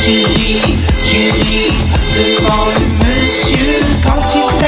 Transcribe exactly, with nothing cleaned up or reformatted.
tu ris, tu ris devant le monsieur quand il